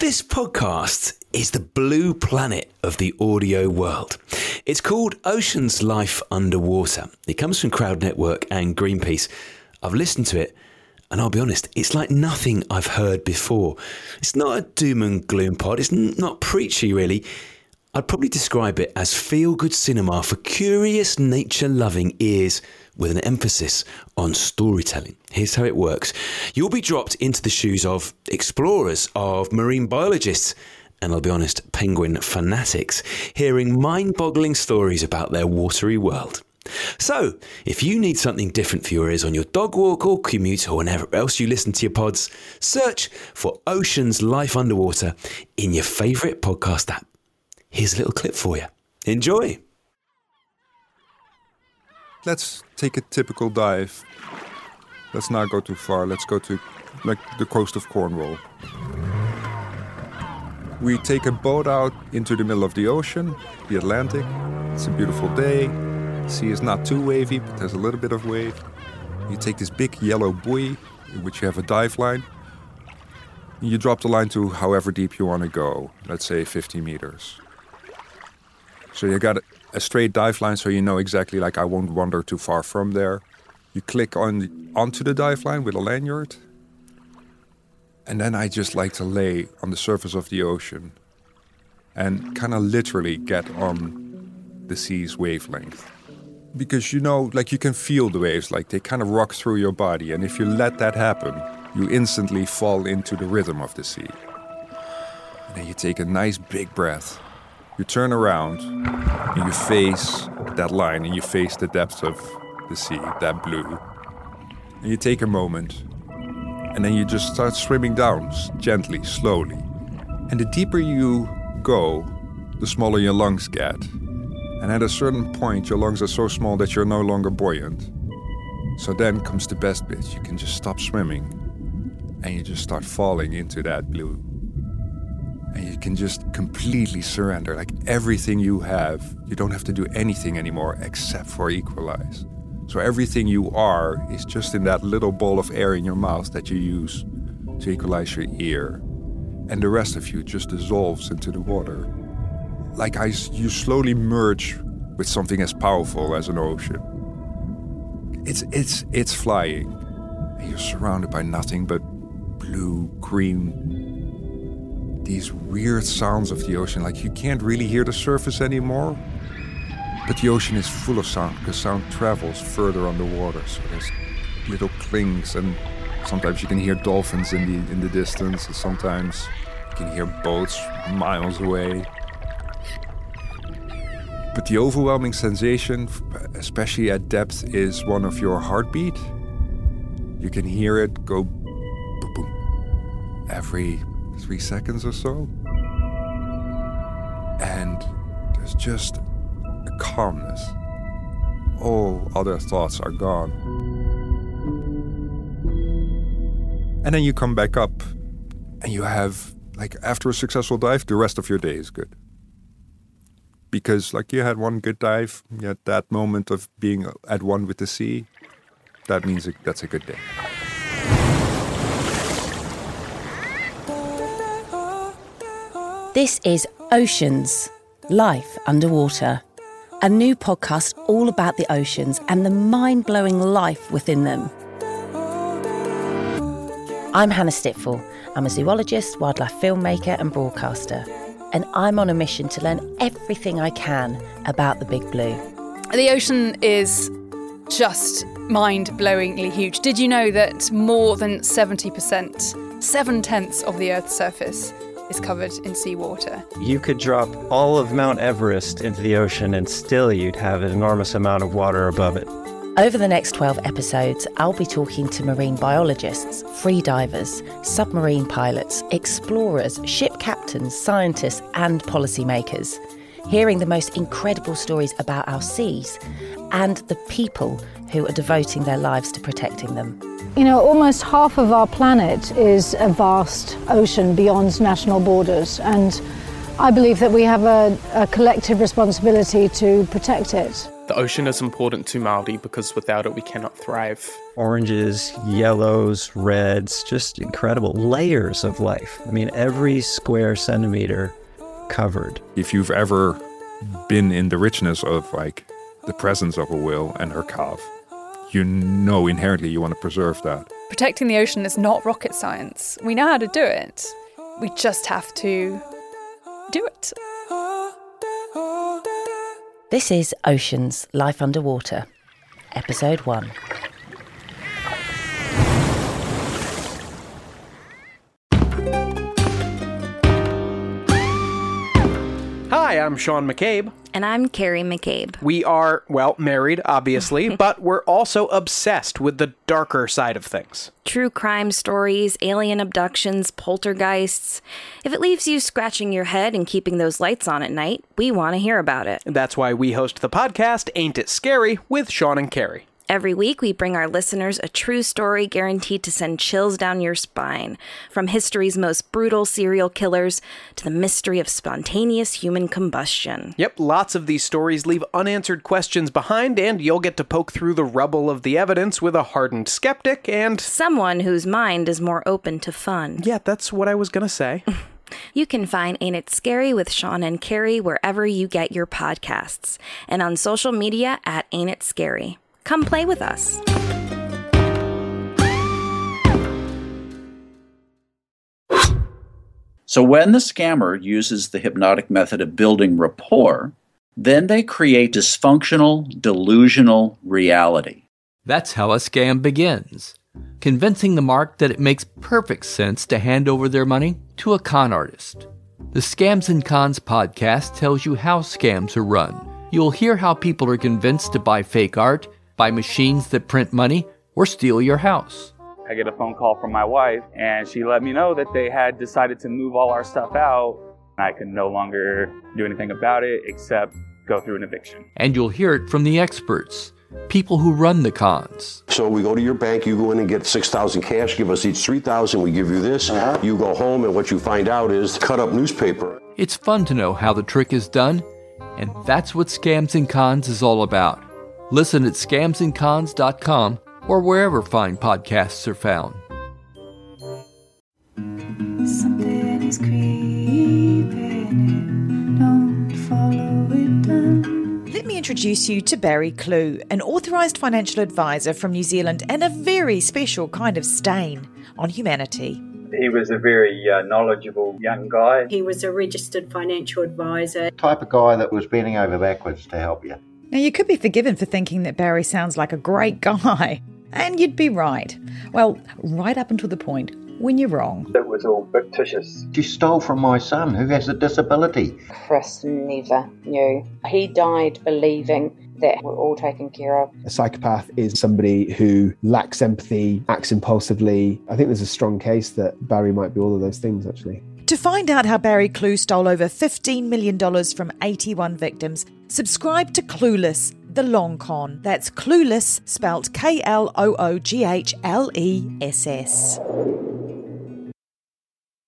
This podcast is the blue planet of the audio world. It's called Oceans Life Underwater. It comes from Crowd Network and Greenpeace. I've listened to it, and I'll be honest, it's like nothing I've heard before. It's not a doom and gloom pod. It's not preachy, really. I'd probably describe it as feel-good cinema for curious, nature-loving ears with an emphasis on storytelling. Here's how it works. You'll be dropped into the shoes of explorers, of marine biologists, and I'll be honest, penguin fanatics, hearing mind-boggling stories about their watery world. So, if you need something different for your ears on your dog walk or commute or whenever else you listen to your pods, search for Oceans Life Underwater in your favourite podcast app. Here's a little clip for you. Enjoy. Let's take a typical dive. Let's not go too far. Let's go to the coast of Cornwall. We take a boat out into the middle of the ocean, the Atlantic. It's a beautiful day. The sea is not too wavy, but there's a little bit of wave. You take this big yellow buoy, in which you have a dive line. You drop the line to however deep you want to go, let's say 50 meters. So you got a straight dive line, so you know exactly, I won't wander too far from there. You click onto the dive line with a lanyard. And then I just like to lay on the surface of the ocean and kind of literally get on the sea's wavelength. Because, you can feel the waves, they kind of rock through your body. And if you let that happen, you instantly fall into the rhythm of the sea. And then you take a nice big breath. You turn around and you face that line and you face the depths of the sea, that blue. And you take a moment and then you just start swimming down gently, slowly. And the deeper you go, the smaller your lungs get. And at a certain point, your lungs are so small that you're no longer buoyant. So then comes the best bit. You can just stop swimming and you just start falling into that blue. And you can just completely surrender, everything you have. You don't have to do anything anymore except for equalize. So everything you are is just in that little ball of air in your mouth that you use to equalize your ear. And the rest of you just dissolves into the water. You slowly merge with something as powerful as an ocean. It's flying. And you're surrounded by nothing but blue, green, these weird sounds of the ocean. You can't really hear the surface anymore. But the ocean is full of sound because sound travels further underwater. So there's little clings, and sometimes you can hear dolphins in the distance, and sometimes you can hear boats miles away. But the overwhelming sensation, especially at depth, is one of your heartbeat. You can hear it go boom, boom, every 3 seconds or so. And there's just a calmness. All other thoughts are gone. And then you come back up and you have, after a successful dive, the rest of your day is good. Because you had one good dive, you had that moment of being at one with the sea, that means that's a good day. This is Oceans, Life Underwater, a new podcast all about the oceans and the mind-blowing life within them. I'm Hannah Stitfall. I'm a zoologist, wildlife filmmaker and broadcaster, and I'm on a mission to learn everything I can about the Big Blue. The ocean is just mind-blowingly huge. Did you know that more than 70%, 7/10 of the Earth's surface, is covered in seawater? You could drop all of Mount Everest into the ocean and still you'd have an enormous amount of water above it. Over the next 12 episodes, I'll be talking to marine biologists, free divers, submarine pilots, explorers, ship captains, scientists and policymakers, hearing the most incredible stories about our seas and the people who are devoting their lives to protecting them. Almost half of our planet is a vast ocean beyond national borders, and I believe that we have a collective responsibility to protect it. The ocean is important to Māori because without it we cannot thrive. Oranges, yellows, reds, just incredible layers of life. I mean, every square centimeter covered. If you've ever been in the richness of like the presence of a whale and her calf, you know inherently you want to preserve that. Protecting the ocean is not rocket science. We know how to do it. We just have to do it. This is Oceans, Life Underwater, Episode 1. Hi, I'm Sean McCabe. And I'm Carrie McCabe. We are, well, married, obviously, but we're also obsessed with the darker side of things. True crime stories, alien abductions, poltergeists. If it leaves you scratching your head and keeping those lights on at night, we want to hear about it. That's why we host the podcast, Ain't It Scary, with Sean and Carrie. Every week, we bring our listeners a true story guaranteed to send chills down your spine. From history's most brutal serial killers to the mystery of spontaneous human combustion. Yep, lots of these stories leave unanswered questions behind, and you'll get to poke through the rubble of the evidence with a hardened skeptic and someone whose mind is more open to fun. Yeah, that's what I was gonna say. You can find Ain't It Scary with Sean and Carrie wherever you get your podcasts, and on social media at Ain't It Scary. Come play with us. So when the scammer uses the hypnotic method of building rapport, then they create dysfunctional, delusional reality. That's how a scam begins, convincing the mark that it makes perfect sense to hand over their money to a con artist. The Scams and Cons podcast tells you how scams are run. You'll hear how people are convinced to buy fake art, buy machines that print money, or steal your house. I get a phone call from my wife, and she let me know that they had decided to move all our stuff out. I could no longer do anything about it except go through an eviction. And you'll hear it from the experts, people who run the cons. So we go to your bank, you go in and get $6,000 cash, give us each $3,000, we give you this. You go home, and what you find out is cut up newspaper. It's fun to know how the trick is done, and that's what Scams and Cons is all about. Listen at scamsandcons.com or wherever fine podcasts are found. Something is creeping in, don't follow it down. Let me introduce you to Barry Clew, an authorised financial advisor from New Zealand and a very special kind of stain on humanity. He was a very knowledgeable young guy. He was a registered financial advisor. Type of guy that was bending over backwards to help you. Now, you could be forgiven for thinking that Barry sounds like a great guy, and you'd be right. Well, right up until the point when you're wrong. It was all fictitious. She stole from my son, who has a disability. Chris never knew. He died believing that we're all taken care of. A psychopath is somebody who lacks empathy, acts impulsively. I think there's a strong case that Barry might be all of those things, actually. To find out how Barry Clew stole over $15 million from 81 victims, subscribe to Clueless, The Long Con. That's Clueless, spelt Klooghless.